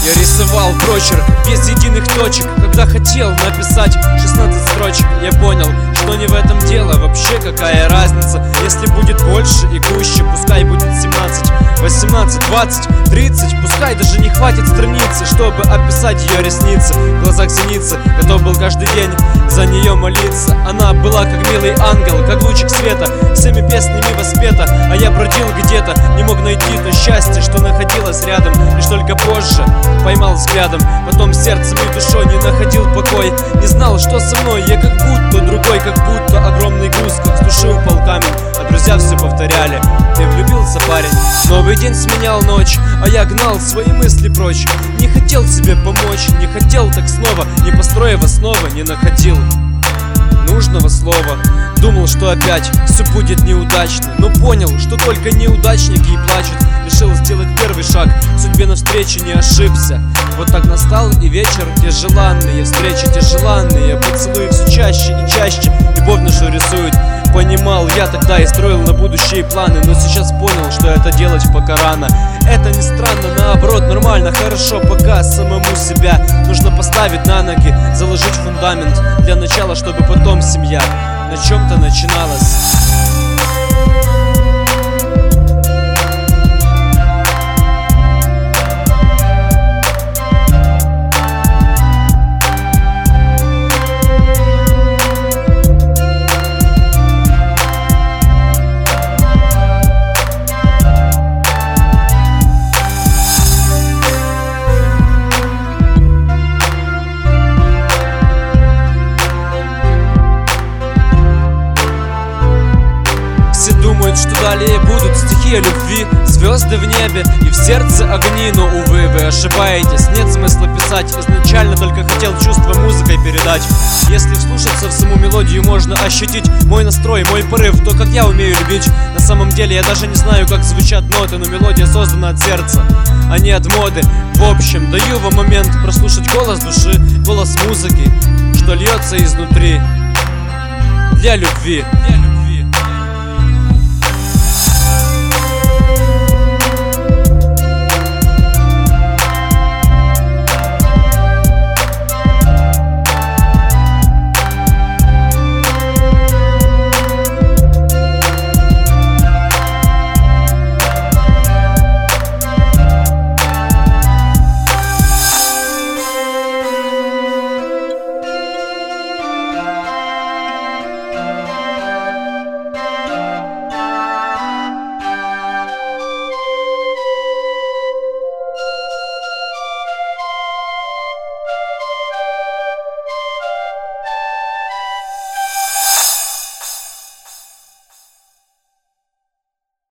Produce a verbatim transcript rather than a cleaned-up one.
Я рисовал прочерк без единых точек. Когда хотел написать шестнадцать строчек, я понял, что не в этом дело. Вообще какая разница, если будет больше и гуще. Пускай будет семнадцать, восемнадцать, двадцать, тридцать. Пускай даже не хватит страницы, чтобы описать ее ресницы. В глазах зеницы, готов был каждый день за нее молиться. Она была как милый ангел, как лучик света, всеми песнями воспета. А я бродил где-то, не мог найти то счастье, что находилось рядом. Лишь только позже поймал взглядом, потом сердцем и душой не находил покой. Не знал, что со мной, я как будто другой, как будто огромный груз с души упал камень. А друзья все повторяли: ты влюбился, парень. Новый день сменял ночь, а я гнал свои мысли прочь. Не хотел себе помочь, не хотел так снова, не построив основы, не находил нужного слова. Думал, что опять все будет неудачно, но понял, что только неудачники и плачут. Решил сделать первый шаг, судьбе навстречу не ошибся. Вот так настал и вечер, те желанные встречи, те желанные поцелуи все чаще и чаще. Любовь нашу рисует. Понимал я тогда и строил на будущие планы, но сейчас понял, что это делать пока рано. Это не странно, наоборот, нормально, хорошо, пока самому себя нужно поставить на ноги, заложить фундамент для начала, чтобы потом семья на чем-то начиналась. Думают, что далее будут стихи о любви, звезды в небе и в сердце огни. Но, увы, вы ошибаетесь, нет смысла писать. Изначально только хотел чувство музыкой передать. Если вслушаться в саму мелодию, можно ощутить мой настрой, мой порыв, то, как я умею любить. На самом деле я даже не знаю, как звучат ноты, но мелодия создана от сердца, а не от моды. В общем, даю вам момент прослушать голос души, голос музыки, что льется изнутри для любви.